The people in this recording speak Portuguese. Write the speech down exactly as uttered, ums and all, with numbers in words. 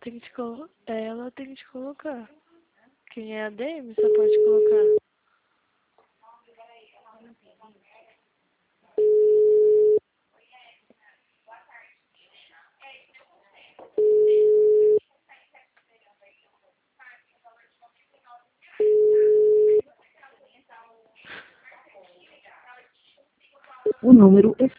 tem que te colo... ela tem que te colocar. Quem é a D M só pode colocar. O número é